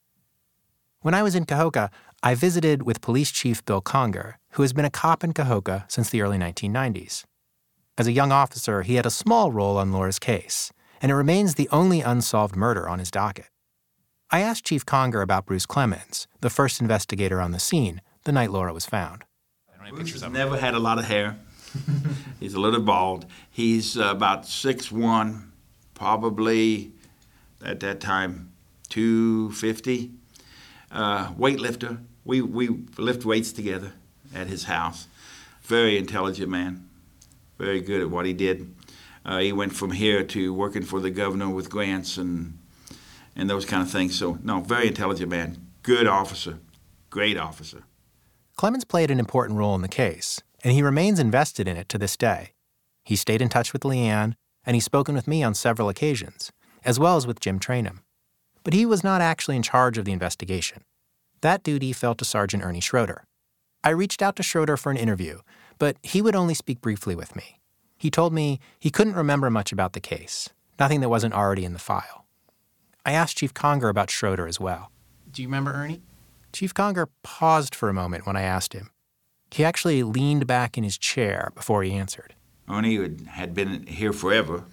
Speaker 1: When I was in Cahokia, I visited with Police Chief Bill Conger, who has been a cop in Cahokia since the early nineteen nineties. As a young officer, he had a small role on Laura's case, and it remains the only unsolved murder on his docket. I asked Chief Conger about Bruce Clemens, the first investigator on the scene the night Laura was found.
Speaker 19: Bruce has never had a lot of hair. He's a little bald. He's uh, about six one, probably at that time two fifty. Uh, weightlifter. We we lift weights together at his house. Very intelligent man. Very good at what he did. Uh, he went from here to working for the governor with grants and and those kind of things. So, no, very intelligent man. Good officer. Great officer.
Speaker 1: Clemens played an important role in the case, and he remains invested in it to this day. He stayed in touch with Leanne, and he's spoken with me on several occasions, as well as with Jim Trainum. But he was not actually in charge of the investigation. That duty fell to Sergeant Ernie Schroeder. I reached out to Schroeder for an interview, but he would only speak briefly with me. He told me he couldn't remember much about the case, nothing that wasn't already in the file. I asked Chief Conger about Schroeder as well.
Speaker 18: Do you remember Ernie?
Speaker 1: Chief Conger paused for a moment when I asked him. He actually leaned back in his chair before he answered.
Speaker 19: Ernie had been here forever.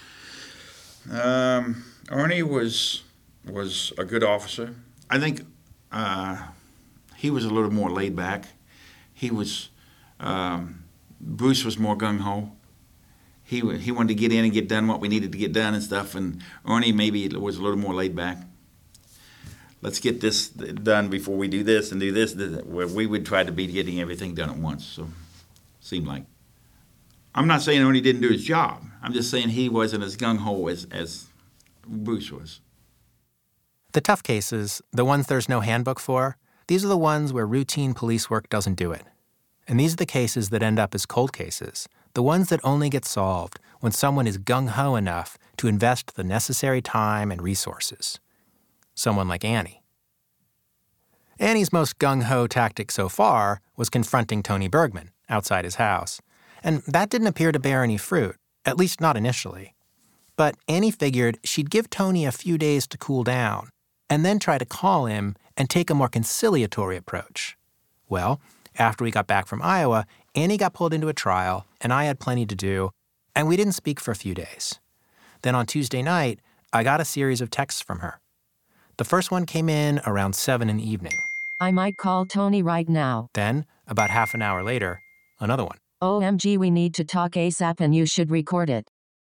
Speaker 19: Um, Ernie was was a good officer. I think uh, he was a little more laid back. He was, um, Bruce was more gung-ho. He he wanted to get in and get done what we needed to get done and stuff, and Ernie maybe was a little more laid back. Let's get this done before we do this and do this. Where we would try to be getting everything done at once, so seemed like. I'm not saying Ernie didn't do his job. I'm just saying he wasn't as gung-ho as, as Bruce was.
Speaker 1: The tough cases, the ones there's no handbook for, these are the ones where routine police work doesn't do it. And these are the cases that end up as cold cases, the ones that only get solved when someone is gung-ho enough to invest the necessary time and resources. Someone like Annie. Annie's most gung-ho tactic so far was confronting Tony Bergman outside his house, and that didn't appear to bear any fruit, at least not initially. But Annie figured she'd give Tony a few days to cool down, and then try to call him and take a more conciliatory approach. Well, after we got back from Iowa, Annie got pulled into a trial, and I had plenty to do, and we didn't speak for a few days. Then on Tuesday night, I got a series of texts from her. The first one came in around seven in the evening.
Speaker 20: I might call Tony right now.
Speaker 1: Then, about half an hour later, another one.
Speaker 20: O M G, we need to talk ASAP and you should record it.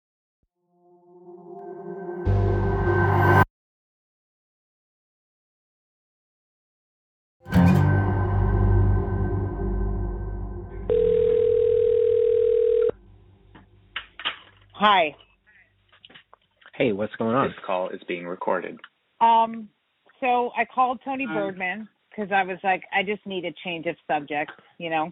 Speaker 21: Hi.
Speaker 22: Hey, what's going on?
Speaker 23: This call is being recorded.
Speaker 21: Um, so I called Tony Bergman because I was like, I just need a change of subject, you know.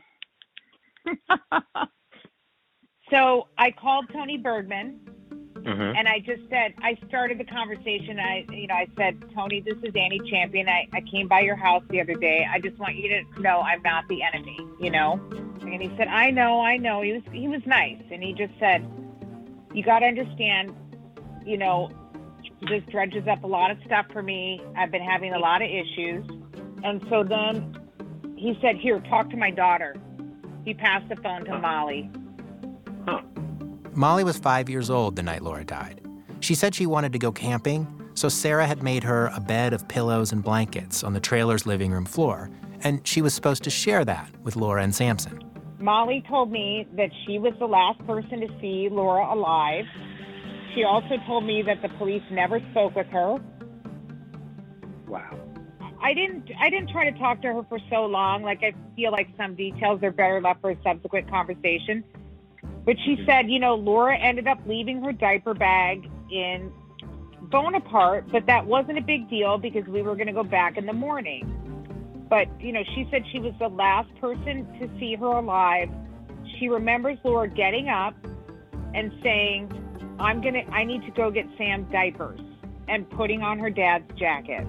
Speaker 21: So I called Tony Bergman,
Speaker 22: Mm-hmm.
Speaker 21: and I just said, I started the conversation. I, you know, I said, Tony, this is Annie Champion. I, I came by your house the other day. I just want you to know I'm not the enemy, you know. And he said, I know, I know. He was he was nice, and he just said, you got to understand, you know, this dredges up a lot of stuff for me. I've been having a lot of issues. And so then he said, here, talk to my daughter. He passed the phone to Molly.
Speaker 22: Huh.
Speaker 1: Molly was five years old the night Laura died. She said she wanted to go camping, so Sarah had made her a bed of pillows and blankets on the trailer's living room floor, and she was supposed to share that with Laura and Samson.
Speaker 21: Molly told me that she was the last person to see Laura alive. She also told me that the police never spoke with her.
Speaker 22: Wow.
Speaker 21: I didn't I didn't try to talk to her for so long. Like, I feel like some details are better left for a subsequent conversation. But she said, you know, Laura ended up leaving her diaper bag in Bonaparte, but that wasn't a big deal because we were going to go back in the morning. But, you know, she said she was the last person to see her alive. She remembers Laura getting up and saying, I'm going to, I need to go get Sam diapers, and putting on her dad's jacket.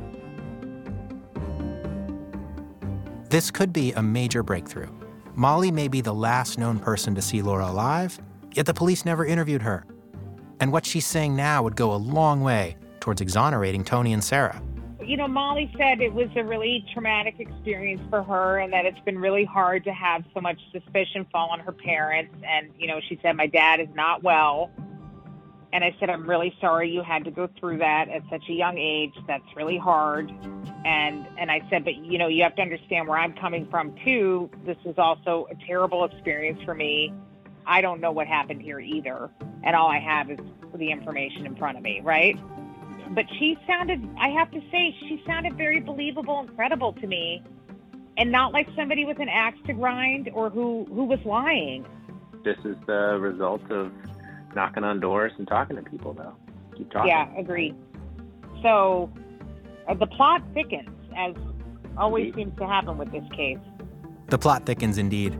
Speaker 1: This could be a major breakthrough. Molly may be the last known person to see Laura alive, yet the police never interviewed her. And what she's saying now would go a long way towards exonerating Tony and Sarah.
Speaker 21: You know, Molly said it was a really traumatic experience for her and that it's been really hard to have so much suspicion fall on her parents. And, you know, she said, my dad is not well. And I said, I'm really sorry you had to go through that at such a young age. That's really hard. And and I said, but, you know, you have to understand where I'm coming from, too. This is also a terrible experience for me. I don't know what happened here either. And all I have is the information in front of me, right? But she sounded, I have to say, she sounded very believable and credible to me, and not like somebody with an axe to grind or who, who was lying.
Speaker 23: This is the result of knocking on doors and talking to people, though. Keep talking.
Speaker 21: Yeah, agreed. So uh, the plot thickens, as always indeed seems to happen with this case.
Speaker 1: The plot thickens indeed.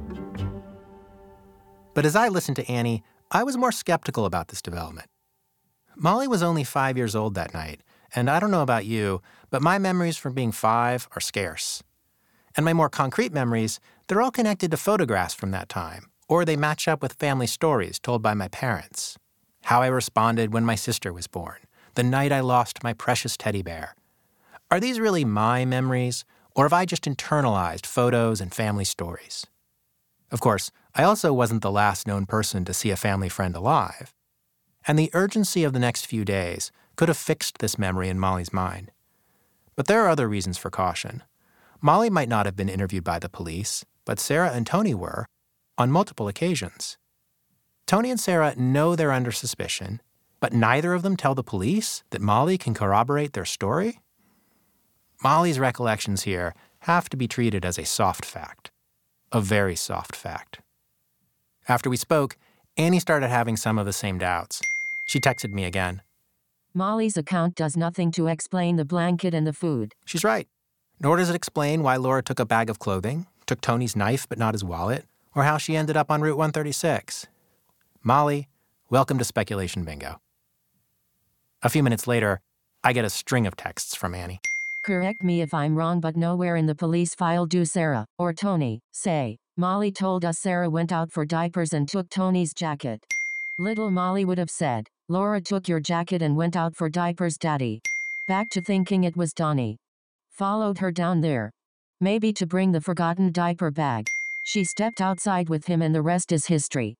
Speaker 1: But as I listened to Annie, I was more skeptical about this development. Molly was only five years old that night, and I don't know about you, but my memories from being five are scarce. And my more concrete memories, they're all connected to photographs from that time, or they match up with family stories told by my parents. How I responded when my sister was born, the night I lost my precious teddy bear. Are these really my memories, or have I just internalized photos and family stories? Of course, I also wasn't the last known person to see a family friend alive. And the urgency of the next few days could have fixed this memory in Molly's mind. But there are other reasons for caution. Molly might not have been interviewed by the police, but Sarah and Tony were, on multiple occasions. Tony and Sarah know they're under suspicion, but neither of them tell the police that Molly can corroborate their story? Molly's recollections here have to be treated as a soft fact, a very soft fact. After we spoke, Annie started having some of the same doubts. She texted me again.
Speaker 20: Molly's account does nothing to explain the blanket and the food.
Speaker 1: She's right. Nor does it explain why Laura took a bag of clothing, took Tony's knife but not his wallet, or how she ended up on Route one thirty-six. Molly, welcome to Speculation Bingo. A few minutes later, I get a string of texts from Annie.
Speaker 20: Correct me if I'm wrong, but nowhere in the police file do Sarah or Tony say, Molly told us Sarah went out for diapers and took Tony's jacket. Little Molly would have said, Laura took your jacket and went out for diapers, Daddy. Back to thinking it was Donnie. Followed her down there. Maybe to bring the forgotten diaper bag. She stepped outside with him and the rest is history.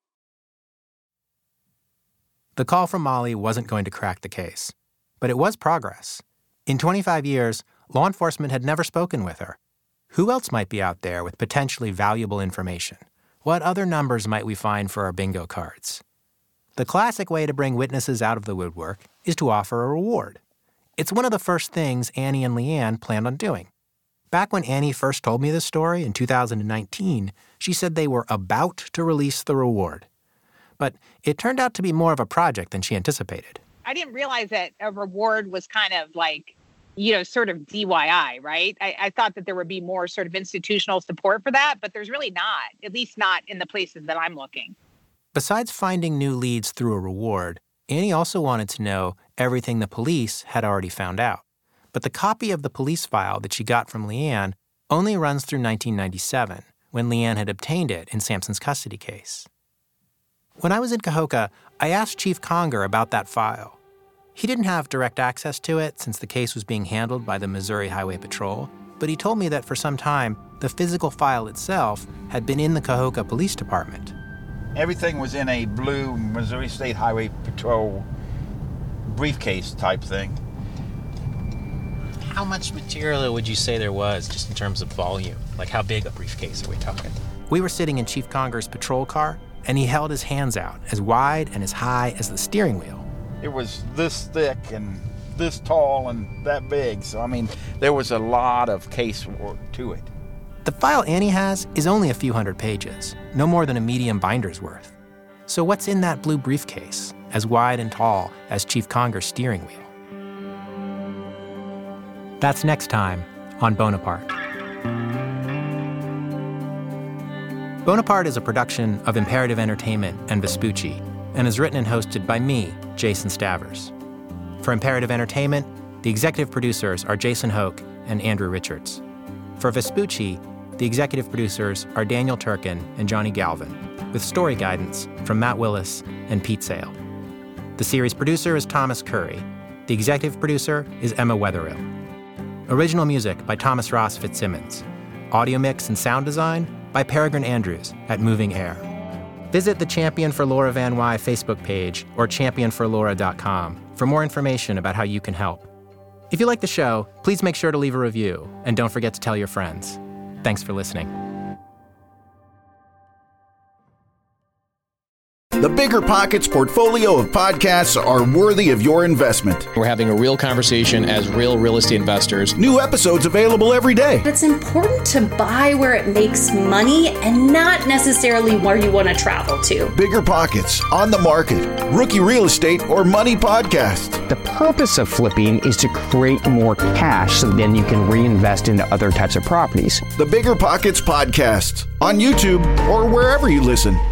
Speaker 1: The call from Molly wasn't going to crack the case, but it was progress. In twenty-five years, law enforcement had never spoken with her. Who else might be out there with potentially valuable information? What other numbers might we find for our bingo cards? The classic way to bring witnesses out of the woodwork is to offer a reward. It's one of the first things Annie and Leanne planned on doing. Back when Annie first told me this story in two thousand nineteen, she said they were about to release the reward. But it turned out to be more of a project than she anticipated.
Speaker 21: I didn't realize that a reward was kind of like, you know, sort of D I Y, right? I, I thought that there would be more sort of institutional support for that, but there's really not, at least not in the places that I'm looking.
Speaker 1: Besides finding new leads through a reward, Annie also wanted to know everything the police had already found out. But the copy of the police file that she got from Leanne only runs through nineteen ninety-seven, when Leanne had obtained it in Sampson's custody case. When I was in Cahokia, I asked Chief Conger about that file. He didn't have direct access to it since the case was being handled by the Missouri Highway Patrol, but he told me that for some time, the physical file itself had been in the Cahokia Police Department.
Speaker 3: Everything was in a blue Missouri State Highway Patrol briefcase type thing.
Speaker 15: How much material would you say there was, just in terms of volume? Like, how big a briefcase are we talking?
Speaker 1: We were sitting in Chief Conger's patrol car, and he held his hands out, as wide and as high as the steering wheel.
Speaker 3: It was this thick and this tall and that big, so I mean, there was a lot of case work to it.
Speaker 1: The file Annie has is only a few hundred pages, no more than a medium binder's worth. So what's in that blue briefcase, as wide and tall as Chief Conger's steering wheel? That's next time on Bonaparte. Bonaparte is a production of Imperative Entertainment and Vespucci, and is written and hosted by me, Jason Stavers. For Imperative Entertainment, the executive producers are Jason Hoke and Andrew Richards. For Vespucci, the executive producers are Daniel Turkin and Johnny Galvin, with story guidance from Matt Willis and Pete Sale. The series producer is Thomas Curry. The executive producer is Emma Wetherill. Original music by Thomas Ross Fitzsimmons. Audio mix and sound design by Peregrine Andrews at Moving Air. Visit the Champion for Laura Van Wy Facebook page or champion for laura dot com for more information about how you can help. If you like the show, please make sure to leave a review, and don't forget to tell your friends. Thanks for listening.
Speaker 11: The Bigger Pockets portfolio of podcasts are worthy of your investment.
Speaker 4: We're having a real conversation as real real estate investors.
Speaker 11: New episodes available every day.
Speaker 7: It's important to buy where it makes money and not necessarily where you want to travel to.
Speaker 11: Bigger Pockets, On the Market, Rookie Real Estate, or Money Podcast.
Speaker 24: The purpose of flipping is to create more cash so then you can reinvest into other types of properties.
Speaker 11: The Bigger Pockets Podcast on YouTube or wherever you listen.